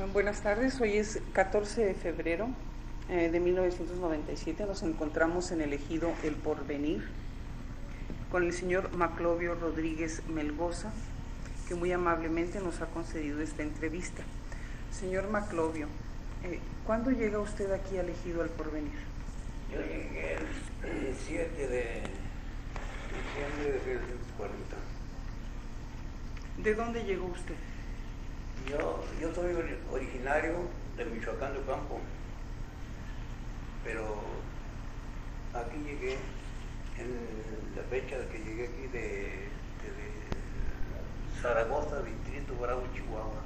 Buenas tardes, hoy es 14 de febrero de 1997, nos encontramos en el ejido El Porvenir con el señor Maclovio Rodríguez Melgoza, que muy amablemente nos ha concedido esta entrevista. Señor Maclovio, ¿cuándo llega usted aquí al ejido El Porvenir? Yo llegué el 7 de diciembre de 1940. ¿De dónde llegó usted? Yo soy originario de Michoacán de Ocampo, pero aquí llegué en la fecha de que llegué aquí de Zaragoza, Distrito Bravo, Chihuahua.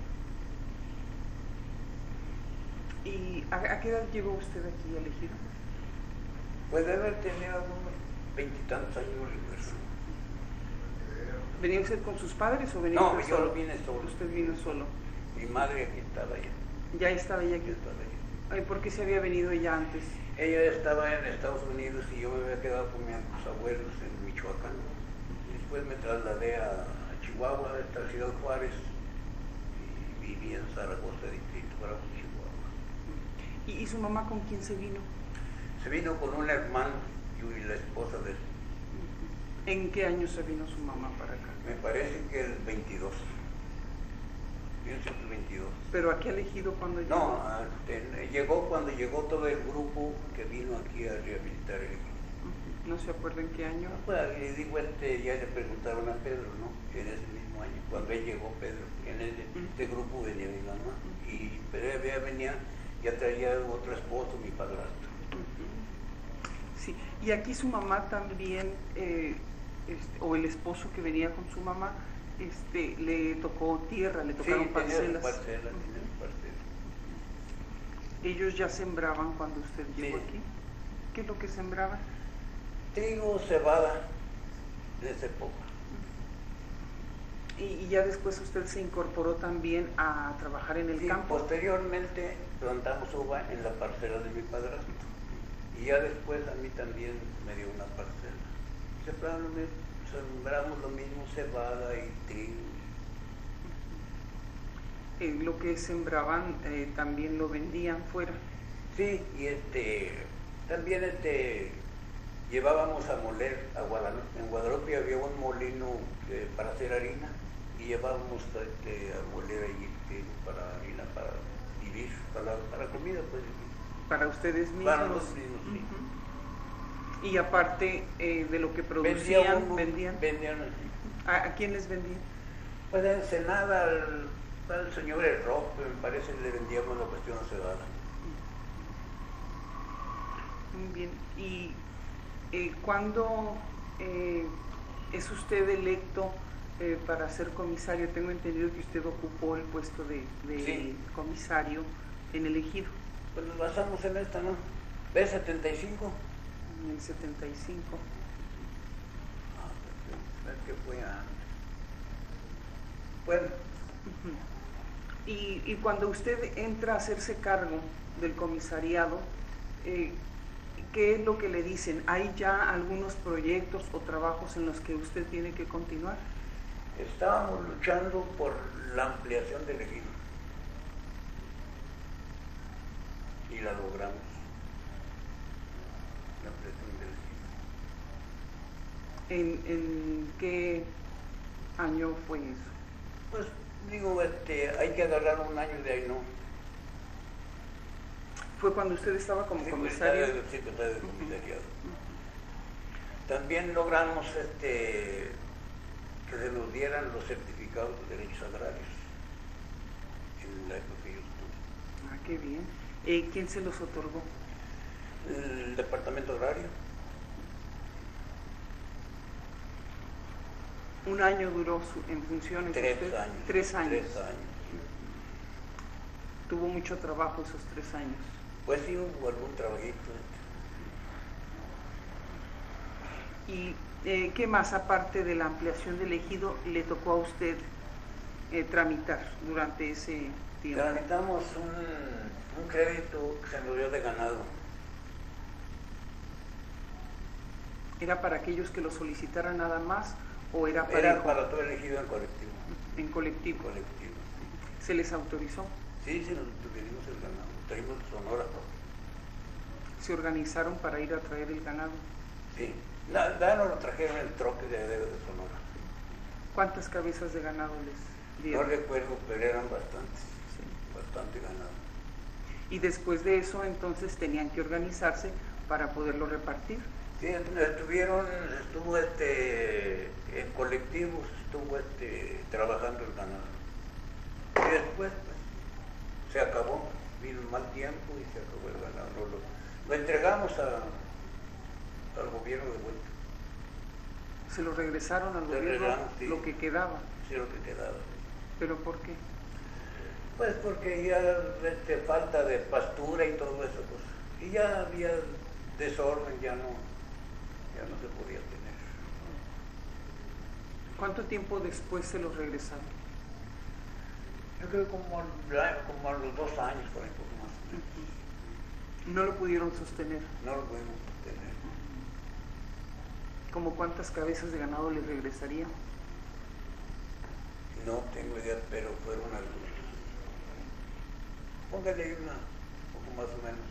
¿Y a qué edad llegó usted aquí al ejido? Pues debe haber tenido unos 20 y tantos años. ¿Venía usted con sus padres o venía No, usted yo solo? vine solo. Usted vino solo. Mi madre aquí estaba ya. Ya estaba ella aquí. Estaba ella. ¿Por qué se había venido ella antes? Ella estaba en Estados Unidos y yo me había quedado con mis abuelos en Michoacán. Después me trasladé a Chihuahua, hasta Ciudad Juárez, y viví en Zaragoza, Distrito Bravo, Chihuahua. ¿Y su mamá con quién se vino? Se vino con un hermano y la esposa de él. ¿En qué año se vino su mamá para acá? Me parece que el 22. Pienso que el 22. ¿Pero aquí al ejido cuando llegó? No, llegó cuando llegó todo el grupo que vino aquí a rehabilitar el ejido. ¿No se acuerda en qué año? Pues le digo, ya le preguntaron a Pedro, ¿no? En ese mismo año, cuando él llegó Pedro, en este grupo venía mi mamá, y Pedro venía, ya traía otro esposo, mi padrastro. Sí, y aquí su mamá también, o el esposo que venía con su mamá, le tocó tierra, le tocaron parcelas. Tenían parcelas. ¿Ellos ya sembraban cuando usted llegó aquí? ¿Qué es lo que sembraban? Trigo, cebada, de esa época. Y ya después usted se incorporó también a trabajar en el campo. Posteriormente plantamos uva en la parcela de mi padrastro. Y ya después a mí también me dio una parcela. Sembramos lo mismo, cebada y trigo. Lo que sembraban también lo vendían fuera. Sí, y también llevábamos a moler a Guadalupe. En Guadalupe había un molino para hacer harina y llevábamos a moler allí para harina, para vivir, para comida, pues. Para ustedes mismos. Para los mismos, sí. Y aparte de lo que producían, vendían. ¿A quién les vendían? Pues en Ensenada, al señor El Rojo, me parece, le vendíamos la cuestión cebada. Muy bien. ¿Y cuándo es usted electo para ser comisario? Tengo entendido que usted ocupó el puesto de Sí. comisario en el ejido. Pues nos basamos en esta, ¿no? B75. En el 75. ¿Qué fue antes? Bueno. Y cuando usted entra a hacerse cargo del comisariado, ¿qué es lo que le dicen? ¿Hay ya algunos proyectos o trabajos en los que usted tiene que continuar? Estábamos luchando por la ampliación del ejido. Y la logramos. La ampliación del ejido. ¿En qué año fue eso? Pues digo, hay que agarrar un año de ahí, ¿no? ¿Fue cuando usted estaba como comisario? Secretario de comisariado. También logramos que se nos dieran los certificados de derechos agrarios en la época que yo estuve. Ah, qué bien. ¿Quién se los otorgó? El departamento agrario. ¿Un año duró en funciones? 3 usted? años. 3 años. 3 años. Tuvo mucho trabajo esos 3 años. Pues sí, hubo algún trabajito. ¿Y qué más, aparte de la ampliación del ejido, le tocó a usted tramitar durante ese tiempo? Tramitamos un crédito que se nos dio de ganado. ¿Era para aquellos que lo solicitaran nada más o era Era para todo el ejido en colectivo. En colectivo. Colectivo. ¿Se les autorizó? Sí, sí, nosotros venimos el ganado, traímos de Sonora. ¿Se organizaron para ir a traer el ganado? Sí, nada, nos lo trajeron en el troque de Sonora. ¿Cuántas cabezas de ganado les No dieron? recuerdo, pero eran bastantes, Sí. bastante ganado. Y después de eso, entonces, tenían que organizarse para poderlo repartir. Sí, estuvo en colectivos, estuvo trabajando el ganado. Y después, pues, se acabó, vino un mal tiempo y se acabó el ganado. Lo entregamos al gobierno de vuelta. Se lo regresaron al Se gobierno, regresaron, sí. lo que quedaba. Sí, lo que quedaba. ¿Pero por qué? Pues porque ya falta de pastura y todo eso, pues. Y ya había desorden, ya no se podía tener. ¿Cuánto tiempo después se los regresaron? Yo creo que como a los 2 años, por ahí, poco más. No lo pudieron sostener. No lo pudimos tener. ¿Cómo cuántas cabezas de ganado les regresarían? No tengo idea, pero fueron algunos. Póngale ahí un poco más o menos.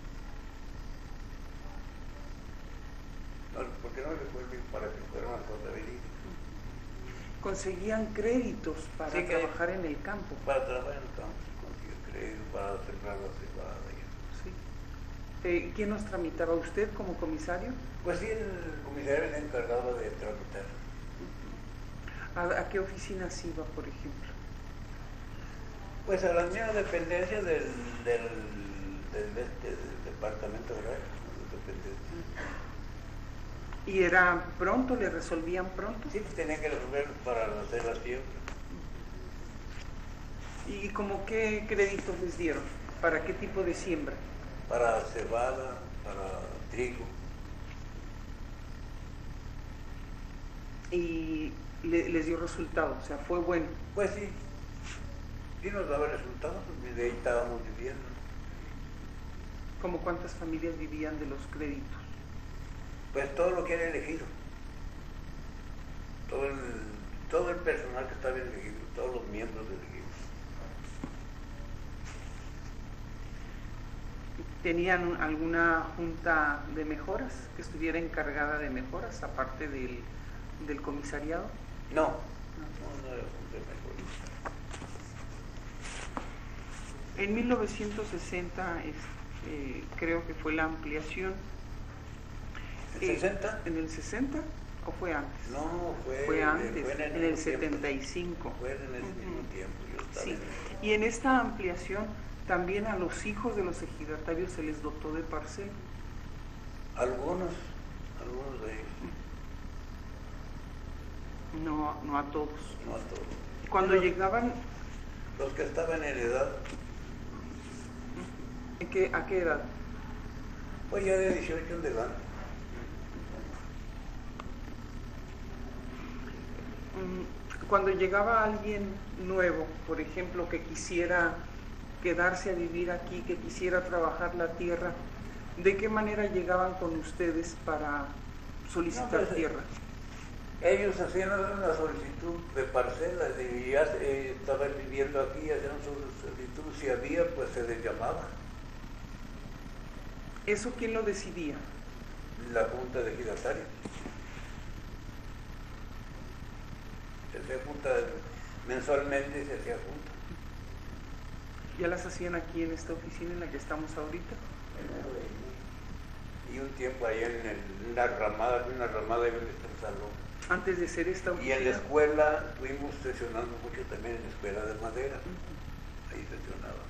No, porque no recuerdo para que fuera una cosa verídica. ¿Conseguían créditos para Sí, trabajar en el campo? Para trabajar en el campo se consiguió crédito, para sembrar la cebada. Sí. ¿Quién los tramitaba? ¿Usted como comisario? Pues sí, el comisario se encargaba de tramitar. ¿A qué oficinas iba, por ejemplo? Pues a la misma dependencia del departamento agrario, ¿Y era pronto? ¿Le resolvían pronto? Sí, pues tenían que resolver para hacer la siembra. ¿Y como qué créditos les dieron? ¿Para qué tipo de siembra? Para cebada, para trigo. Y les dio resultado, o sea, fue bueno. Pues sí, sí nos daba resultados, pues de ahí estábamos viviendo. ¿Cómo cuántas familias vivían de los créditos? Pues todo lo que era elegido, todo el personal que estaba elegido, todos los miembros elegidos. ¿Tenían alguna junta de mejoras que estuviera encargada de mejoras, aparte del comisariado? No era junta de mejoras. En 1960 creo que fue la ampliación. ¿En 60? ¿En el 60 o fue antes? No, fue antes, fue en el 75. Fue en ese mismo tiempo. Yo estaba Sí. Y en esta ampliación también a los hijos de los ejidatarios se les dotó de parcela. Algunos de ellos. No a todos. No a todos. Cuando llegaban, Los que estaban en edad, ¿a qué edad? pues ya de 18 en adelante. Cuando llegaba alguien nuevo, por ejemplo, que quisiera quedarse a vivir aquí, que quisiera trabajar la tierra, ¿de qué manera llegaban con ustedes para solicitar No, pues, tierra? Ellos hacían una solicitud de parcelas y ya estaban viviendo aquí, hacían su solicitud, si había, pues se les llamaba. ¿Eso quién lo decidía? La Junta de Ejidatarios. Se hacía junta, mensualmente se hacía junta. ¿Ya las hacían aquí en esta oficina en la que estamos ahorita? Y un tiempo allá en una ramada ahí donde está el salón. Antes de ser esta Y oficina. en la escuela, estuvimos sesionando mucho también en la escuela de madera. Ahí sesionaba.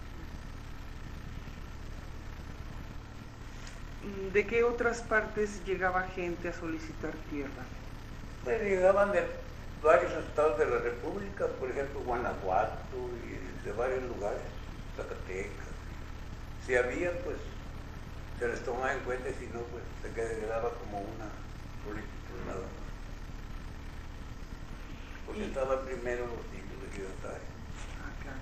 ¿De qué otras partes llegaba gente a solicitar tierra? Pues llegaban de varios estados de la República, por ejemplo, Guanajuato y de varios lugares, Zacatecas. Si había, pues se les tomaba en cuenta y si no, pues se quedaba como una solicitud nada más. Porque estaban primero los tipos de ejidatarios. Claro.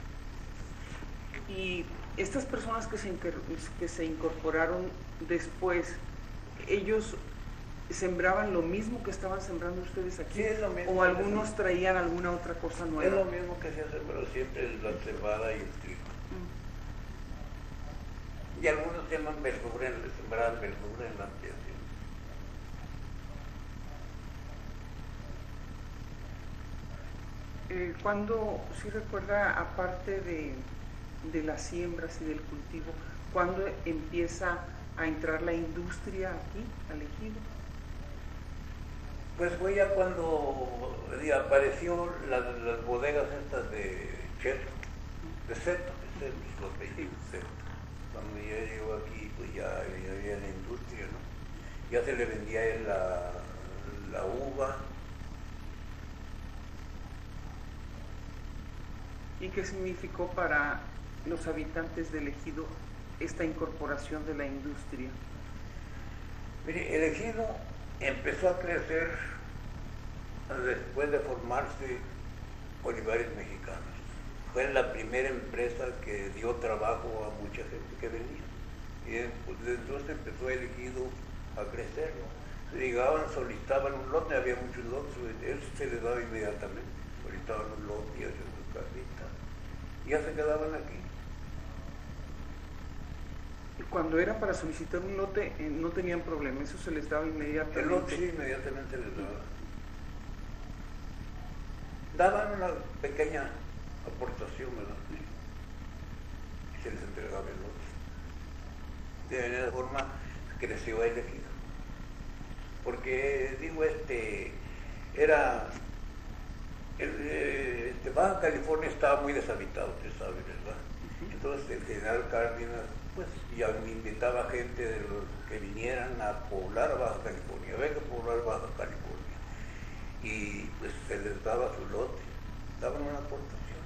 Y estas personas que se incorporaron después, ¿ellos sembraban lo mismo que estaban sembrando ustedes aquí? Sí, es lo mismo. ¿O algunos traían alguna otra cosa Es nueva? lo mismo que se hace, pero siempre la cebada y el trigo. Y algunos llaman verdura, sembraban verdura en la ampliación. ¿Cuándo, si recuerda, aparte de las siembras y del cultivo, cuándo empieza a entrar la industria aquí, al ejido? Pues fue ya cuando apareció las bodegas estas de Cheto, de Seto, ese es su apellido, Seto. Cuando ya llegó aquí, pues ya había la industria, ¿no? Ya se le vendía a él la uva. ¿Y qué significó para los habitantes del ejido esta incorporación de la industria? Mire, el ejido empezó a crecer después de formarse Olivares Mexicanos. Fue la primera empresa que dio trabajo a mucha gente que venía. Y pues, desde entonces empezó el ejido a crecer, ¿no? Llegaban, solicitaban un lote, había muchos lotes, eso se les daba inmediatamente. Solicitaban un lote y hacían su casita. Y ya se quedaban aquí. Y cuando era para solicitar un lote, no tenían problema, eso se les daba inmediatamente. El lote sí, inmediatamente les daba. Daban una pequeña aportación, ¿verdad? Y se les entregaba el lote. De esa forma creció el ejido. Porque, digo, era... Baja California estaba muy deshabitado, usted sabe, ¿verdad? Entonces el general Cárdenas pues ya invitaba gente de los que vinieran a poblar Baja California, venga a poblar Baja California. Y pues se les daba su lote, daban una aportación.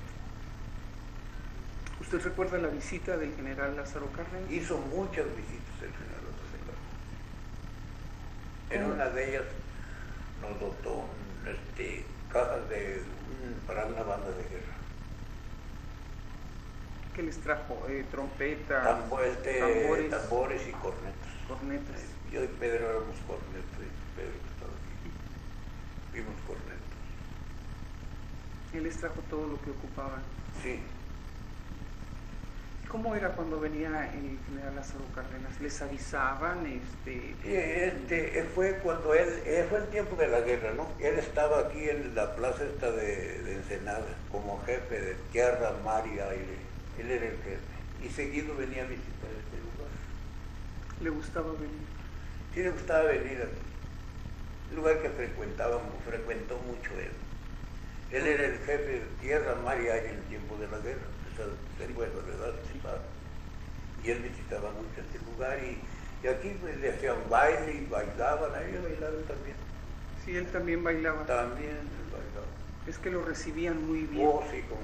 ¿Usted recuerda la visita del general Lázaro Cárdenas? Hizo muchas visitas el general Lázaro Cárdenas. En una de ellas nos dotó cajas para una banda de guerra. ¿Qué les trajo? Trompetas, tambores y cornetas. Cornetas. Yo y Pedro éramos cornetas, Pedro que estaba aquí. Vimos cornetas. Él les trajo todo lo que ocupaban. Sí. ¿Cómo era cuando venía el general Lázaro Cárdenas? ¿Les avisaban? Fue cuando fue el tiempo de la guerra, ¿no? Él estaba aquí en la plaza esta de Ensenada, como jefe de tierra, mar y aire. Él era el jefe. Y seguido venía a visitar este lugar. ¿Le gustaba venir? Sí, le gustaba venir aquí. Un lugar que frecuentó mucho él. Él era el jefe de tierra, mar y aire en el tiempo de la guerra. Bueno, ¿verdad? Y él visitaba mucho este lugar y aquí pues le hacían baile y bailaban, a ellos bailaban también. Sí, él también bailaba. También él bailaba. Es que lo recibían muy bien. Oh, sí, cómo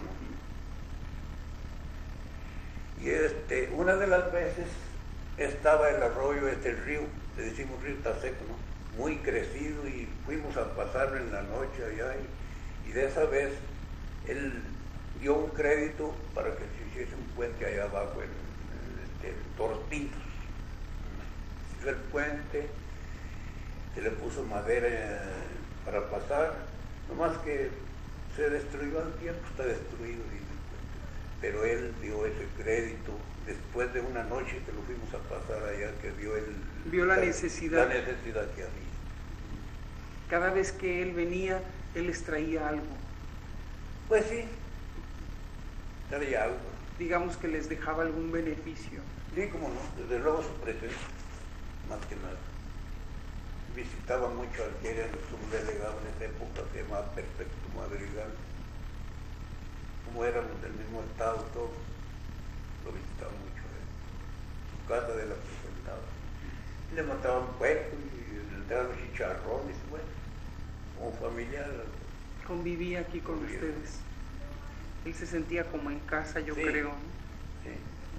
no. Y una de las veces estaba el arroyo, el río, le decimos río está seco, ¿no? Muy crecido y fuimos a pasarlo en la noche allá y de esa vez él dio un crédito para que se hiciese un puente allá abajo en Tortitos. Hizo el puente, se le puso madera para pasar, nomás que se destruyó al tiempo, está destruido, dice el puente. Pero él dio ese crédito después de una noche que lo fuimos a pasar allá, que vio la necesidad. La necesidad que había. Cada vez que él venía, él les traía algo. Pues sí. Traía algo. Digamos que les dejaba algún beneficio. Sí, como no, desde luego su presencia, más que nada. Visitaba mucho al que era su delegado en esa época, se llamaba Perfecto Madrigal. Como éramos del mismo estado todos, lo visitaba mucho él. Su casa de la presentaba. Le mataban puercos y le daban chicharrones, bueno, como familiar. Convivía aquí con ustedes. Él se sentía como en casa, yo sí, creo. Sí.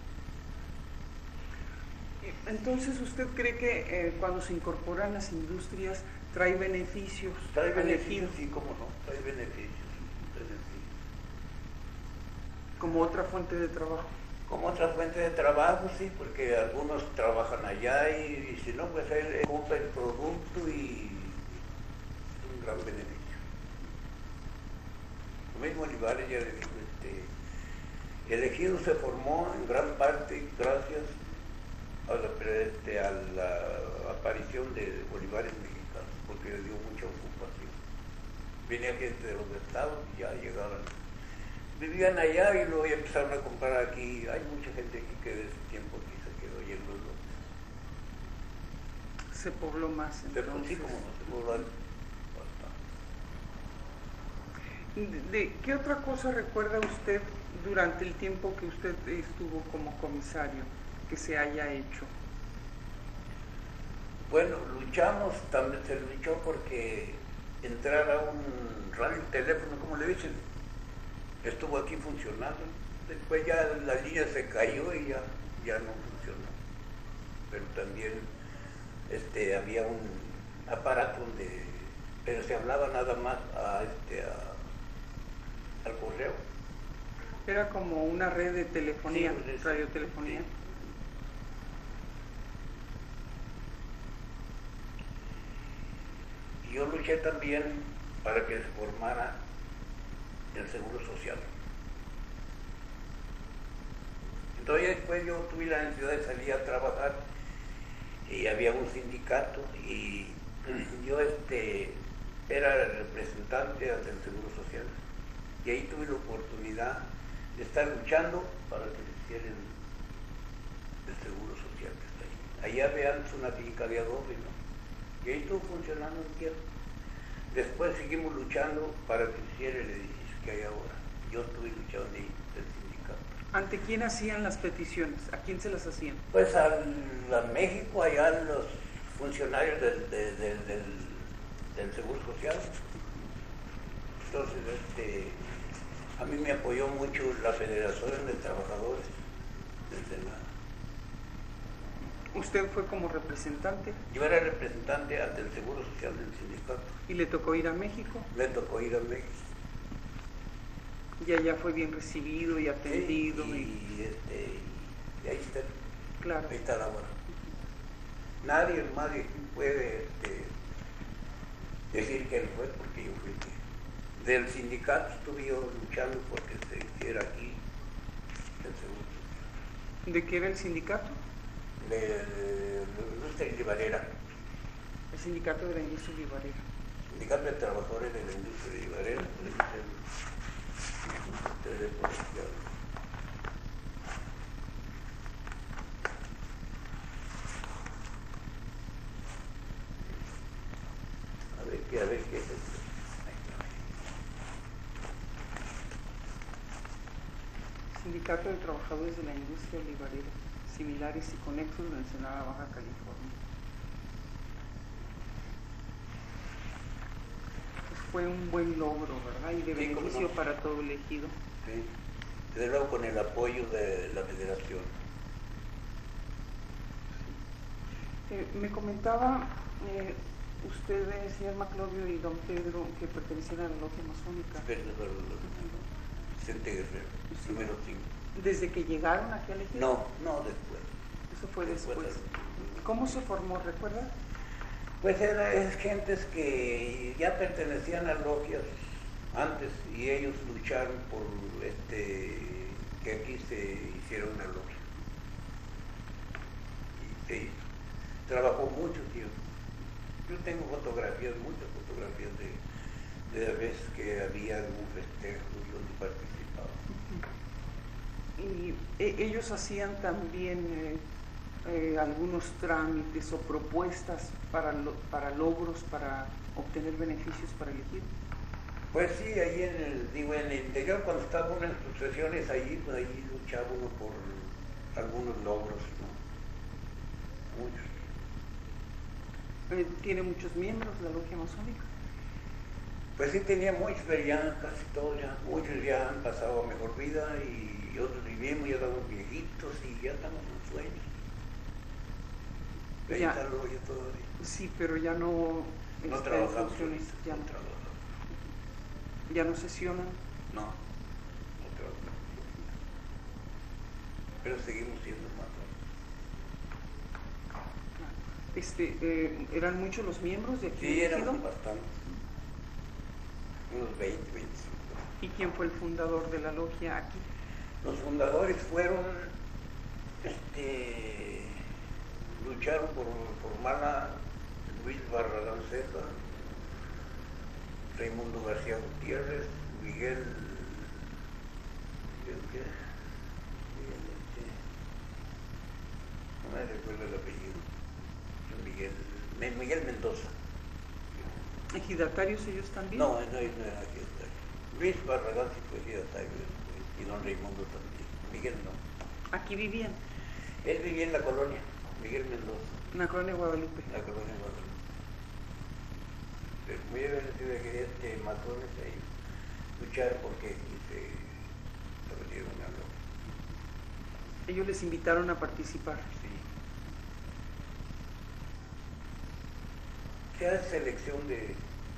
Entonces, ¿usted cree que cuando se incorporan las industrias trae beneficios? Trae beneficios, sí, cómo no, trae beneficios. Como otra fuente de trabajo. Como otra fuente de trabajo, sí, porque algunos trabajan allá y si no, pues él compra el producto y es un gran beneficio. Lo mismo Olivares ya le dijo, El ejido se formó en gran parte gracias a la aparición de bolívares mexicanos, porque le dio mucha ocupación. Venía gente de los estados y ya llegaban. Vivían allá y luego ya empezaron a comprar aquí. Hay mucha gente aquí que desde ese tiempo aquí se quedó y en los lotes. Se pobló más entonces. Sí, como se pobló bastante. ¿De qué otra cosa recuerda usted durante el tiempo que usted estuvo como comisario que se haya hecho? Bueno, luchamos, también se luchó porque entrara un radio teléfono, como le dicen, estuvo aquí funcionando. Después ya la línea se cayó y ya no funcionó. Pero también había un aparato pero se hablaba nada más al correo. Era como una red de telefonía, Sí, pues, radiotelefonía. Sí. Yo luché también para que se formara el Seguro Social. Entonces después yo tuve la necesidad de salir a trabajar y había un sindicato y yo era el representante del Seguro Social y ahí tuve la oportunidad de estar luchando para que se hiciera el Seguro Social que está ahí. Allá había antes una finca de adobe, ¿no? Y ahí estuvo funcionando un tiempo. Después seguimos luchando para que se hiciera el edificio que hay ahora. Yo estuve luchando ahí del sindicato. ¿Ante quién hacían las peticiones? ¿A quién se las hacían? Pues a México, allá los funcionarios del Seguro Social. Entonces, a mí me apoyó mucho la Federación de Trabajadores del Senado. ¿Usted fue como representante? Yo era representante ante el Seguro Social del sindicato. ¿Y le tocó ir a México? Me tocó ir a México. Y allá fue bien recibido y atendido. Sí, y ahí está. Claro. Ahí está la hora. Nadie puede decir que él fue porque yo fui. Del sindicato estuve yo luchando porque se hiciera aquí el Seguro Social. ¿De qué era el sindicato? De la industria libarera. El sindicato de la industria libarera. Sindicato de Trabajadores de la Industria Libarera. A ver qué es esto. Sindicato de Trabajadores de la Industria Libarera, similares y conexos de Ensenada, Baja California. Pues fue un buen logro, ¿verdad? Y de beneficio para todo el ejido. Sí, desde luego con el apoyo de la Federación. Me comentaba usted, señor Maclovio y don Pedro, que pertenecían a la logia masónica. Vicente Guerrero, Sí. número 5. ¿Desde que llegaron aquí al ejido? No, después. Eso fue después. ¿Cómo se formó, recuerda? Pues es gentes que ya pertenecían a logias antes y ellos lucharon por que aquí se hiciera una logia. Y se hizo. Trabajó mucho tiempo. Yo tengo fotografías, muchas fotografías de veces que había algún festejo y donde participaba. Y ellos hacían también algunos trámites o propuestas para logros, para obtener beneficios para el ejido. Pues sí, ahí en el interior, cuando estaba uno en sus sesiones, ahí luchaba uno por algunos logros, ¿no? Muchos. ¿Tiene muchos miembros la logia masónica? Pues sí tenía muchos, pero ya casi todos, muchos ya han pasado a mejor vida y otros vivimos, ya estamos viejitos y ya estamos en sueños. Ahí está la logia todavía. Sí, pero ya no... No trabajamos, ya no trabajamos. ¿Ya no sesionan? No trabajamos. Pero seguimos siendo más. ¿Eran muchos los miembros de aquí? Sí, éramos bastantes. Unos 20, 25. ¿Y quién fue el fundador de la logia aquí? Los fundadores fueron, lucharon por Mala, Luis Barragán César, Raimundo García Gutiérrez, Miguel, ¿qué? No me recuerdo el apellido, Miguel Mendoza. ¿Ejidatarios ellos también? No era ejidatario. Luis Barragán sí fue ejidatario y don Raimundo también. Miguel no. ¿Aquí vivían? Él vivía en la colonia, Miguel Mendoza. En la colonia de Guadalupe. La colonia de Guadalupe. Pero muy bien que matones ahí lucharon porque aquí se abrieron una logia. Ellos les invitaron a participar. Sí. Se hace selección de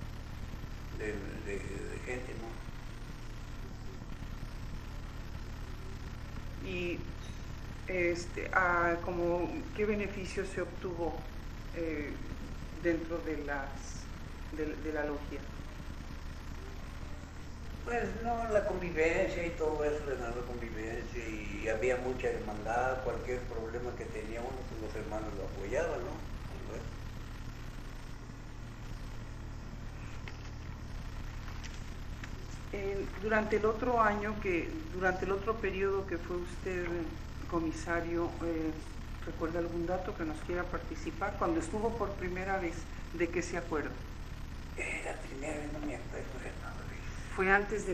gente, ¿no? Y como qué beneficio se obtuvo dentro de la logia. Pues no, la convivencia y todo eso, la convivencia, y había mucha hermandad, cualquier problema que tenía uno, pues los hermanos lo apoyaban, ¿no? Durante el otro periodo que fue usted comisario, ¿recuerda algún dato que nos quiera participar? Cuando estuvo por primera vez, ¿de qué se acuerda? La primera vez no me acuerdo de nada. Fue antes de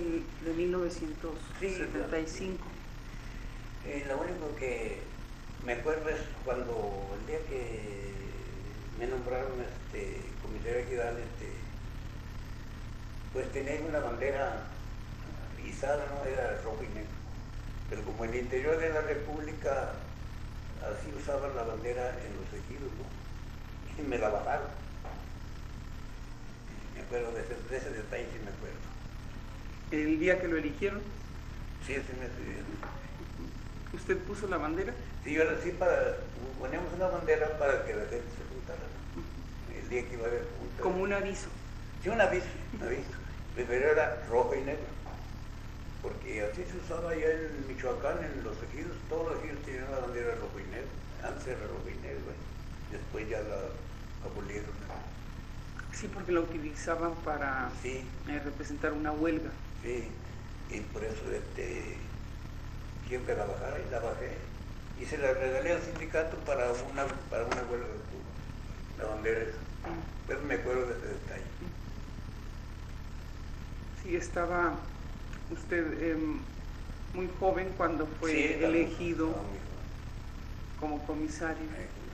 1975. Sí, lo único que me acuerdo es cuando el día que me nombraron comisario ejidal, pues tenía una bandera izada, ¿no? Era rojo y negro. Pero como en el interior de la República así usaban la bandera en los ejidos, ¿no? Y me la bajaron. Me acuerdo de ese detalle, sí me acuerdo. ¿El día que lo eligieron? Sí, ese me estudió. ¿Usted puso la bandera? Sí, ahora sí, poníamos una bandera para que la gente se juntara, ¿no? El día que iba a haber junta. Como un aviso. Sí, un aviso. Pero era rojo y negro. Porque así se usaba allá en Michoacán, en los ejidos, todos los ejidos tenían la bandera rojo y negro. Antes era rojo y negro, después ya la abolieron. Sí, porque la utilizaban para representar una huelga. Sí, y por eso quiero que la bajara y la bajé. Y se la regalé al sindicato para una huelga de Cuba, la bandera esa. Pero me acuerdo de ese detalle. Sí, estaba usted muy joven cuando fue elegido como comisario.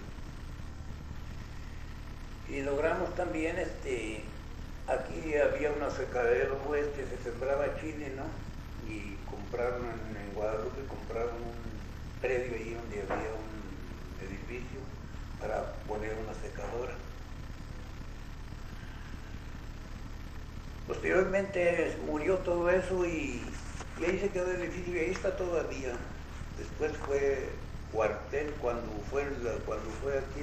Y logramos también, aquí había una secadero, se sembraba chile, ¿no? Y compraron en Guadalupe, compraron un predio ahí donde había un edificio para poner una secadora. Posteriormente murió todo eso y ahí se quedó el edificio y ahí está todavía. Después fue cuartel cuando fue aquí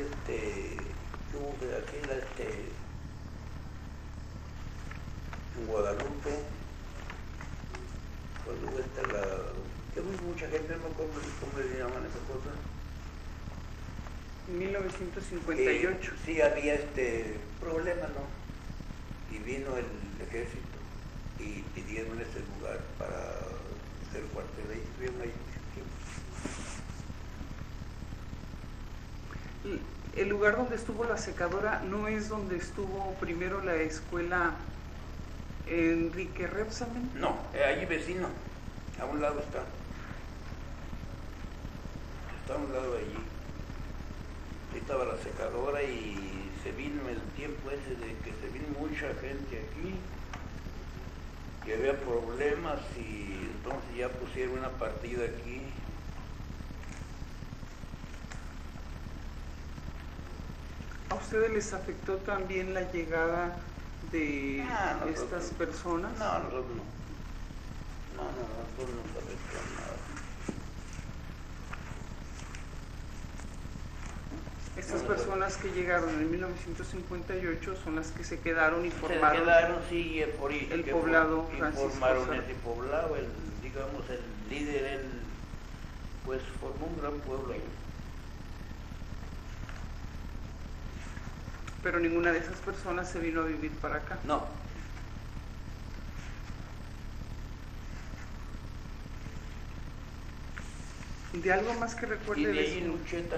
en Guadalupe, cuando hubo que hubo mucha gente, no me acuerdo cómo le llaman esa cosa. En 1958. Sí, había problema, ¿no? Y vino el ejército y pidieron ese lugar para hacer cuartel. Ahí estuvieron ahí mucho tiempo. El lugar donde estuvo la secadora no es donde estuvo primero la escuela Enrique Rebsamen. No, allí vecino, a un lado está. Está a un lado de allí. Ahí estaba la secadora y se vino el tiempo ese de que se vino mucha gente aquí y había problemas y entonces ya pusieron una partida aquí. ¿A ustedes les afectó también la llegada de estas personas? No, nosotros no. Nosotros no nos afectó nada. Estas personas que llegaron en 1958 son las que se quedaron y formaron el poblado Francisco. Formaron ese poblado, digamos, el líder, pues formó un gran pueblo ahí. Pero ninguna de esas personas se vino a vivir para acá. No. ¿De algo más que Y recuerde de de ahí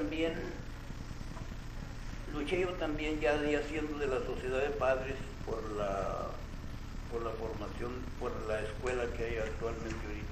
luché yo también ya siendo de la sociedad de padres por la formación, por la escuela que hay actualmente ahorita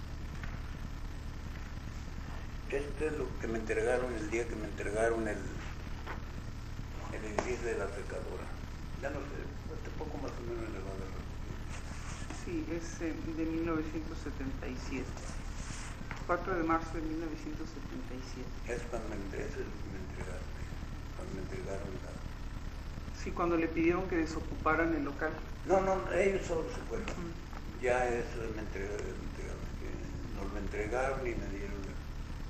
aquí. Este es lo que me entregaron el día que me entregaron el edificio de la secadora. Ya no sé, hace poco más o menos le va a dar. Sí, es de 1977. 4 de marzo de 1977. Es cuando eso es lo que me entregaron. Cuando me entregaron la... Sí, cuando le pidieron que desocuparan el local. No, ellos solo se fueron. Ya eso me entregaron, que nos lo entregaron y me dieron la...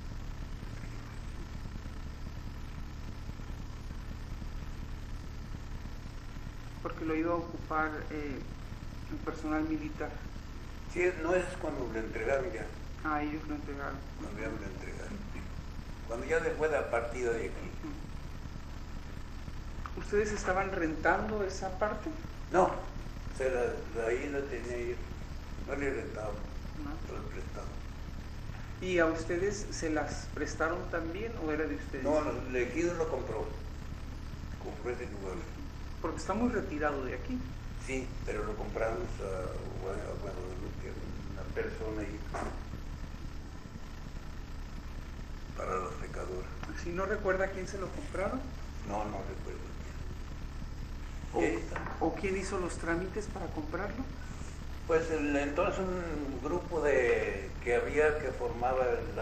Porque lo iba a ocupar el personal militar. Sí, no es cuando lo entregaron ya. Ah, ellos lo entregaron. Cuando ya me lo entregaron. Cuando ya después de la partida de aquí. ¿Ustedes estaban rentando esa parte? No, ahí la tenía yo. No le rentaba, No. se la prestaba. ¿Y a ustedes se las prestaron también o era de ustedes? No, el ejido lo compró. Compró ese lugar. Porque está muy retirado de aquí. Sí, pero lo compramos a Guadalupe, una persona ahí para la secadora. Si no recuerda a quién se lo compraron No recuerdo quién. o quién hizo los trámites para comprarlo. Pues entonces un grupo que había que formaban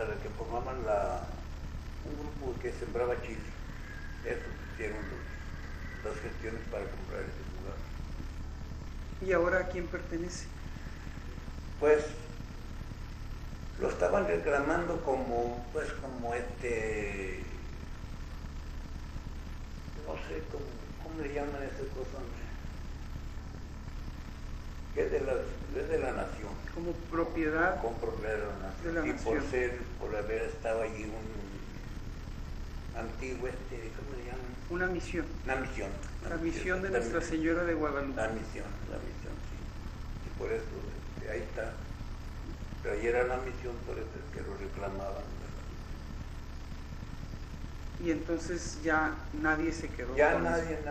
un grupo que sembraba chile. Eso hicieron las gestiones para comprar ese lugar. ¿Y ahora a quién pertenece? Pues lo estaban reclamando como no sé cómo le llaman esa cosa, hombre. Que es de la nación. Como propiedad. Con propiedad de la nación. Por haber estado allí un antiguo, ¿cómo le llaman? Una misión. Una misión. La misión de Nuestra Señora de Guadalupe. La misión, sí. Y por eso, ahí está. Pero ahí era la misión, por eso es que lo reclamaban. Y entonces ya nadie se quedó Ya con nadie, eso.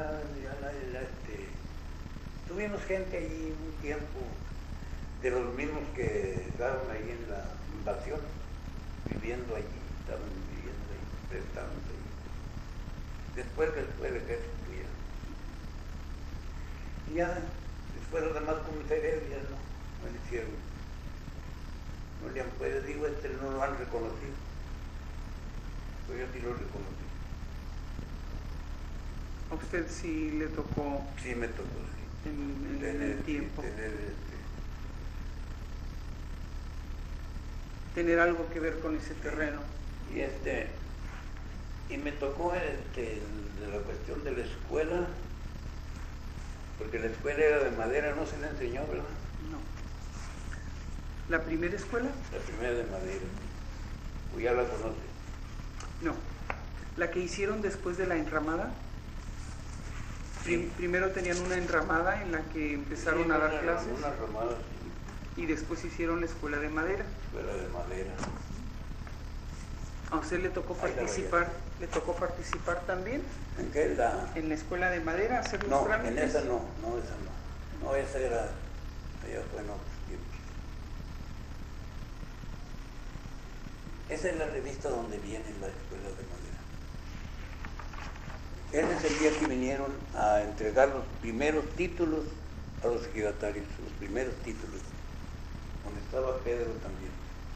Tuvimos gente allí un tiempo, de los mismos que estaban ahí en la invasión, viviendo allí, estaban viviendo ahí, prestándose ahí. Después el ejército ya. Y ya, después los demás comisarios ya no le hicieron. No le han podido, no lo han reconocido. Pues yo sí lo reconocí. ¿A usted sí le tocó? Sí, me tocó, sí. En el tiempo. Tener algo que ver con ese terreno. Y me tocó de la cuestión de la escuela, porque la escuela era de madera, no se le enseñó, ¿verdad? No. ¿La primera escuela? La primera de madera. ¿O ya la conoce? No. ¿La que hicieron después de la enramada? Sí. Primero tenían una enramada en la que empezaron a dar clases. Una ramada, sí. Y después hicieron la escuela de madera. Escuela de madera. ¿A usted le tocó participar? ¿Le tocó participar también? ¿En qué? ¿En la escuela de madera? ¿Hacer los No, trámites? en esa no, esa no. No, esa era, allá fue en otros tiempos. Esa es la revista donde viene la escuela de madera. Ese es el día que vinieron a entregar los primeros títulos a los ejidatarios, los primeros títulos, donde estaba Pedro también.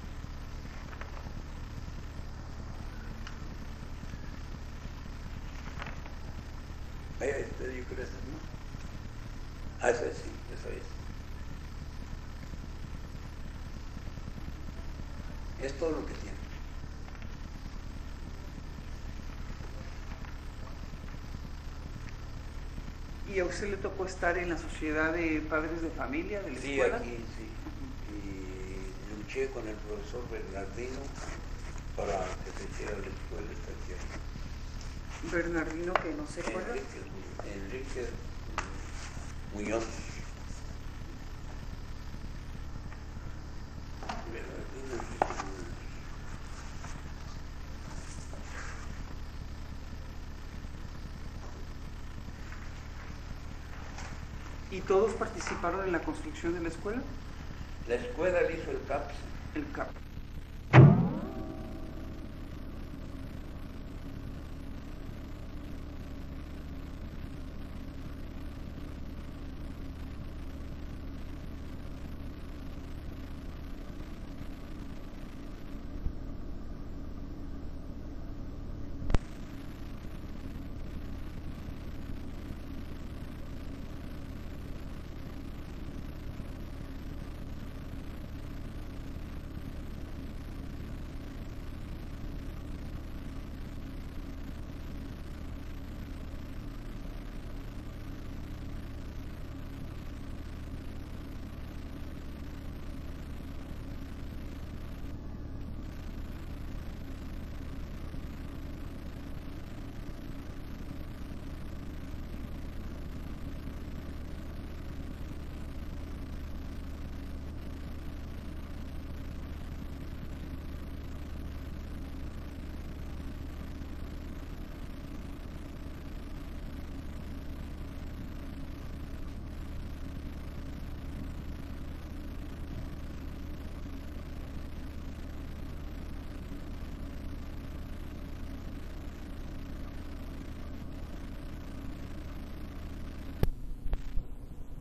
Ahí está, yo creo esa, ¿no? Ah, esa sí, esa es. Es todo lo que tiene. ¿Y a usted le tocó estar en la sociedad de padres de familia de la escuela? Sí, aquí, sí. Y luché con el profesor Bernardino para que se hiciera la escuela estatal. Bernardino, que no se acuerda. Enrique Muñoz. Bernardino Enrique Muñoz. ¿Y todos participaron en la construcción de la escuela? La escuela la hizo el CAPS. El CAP.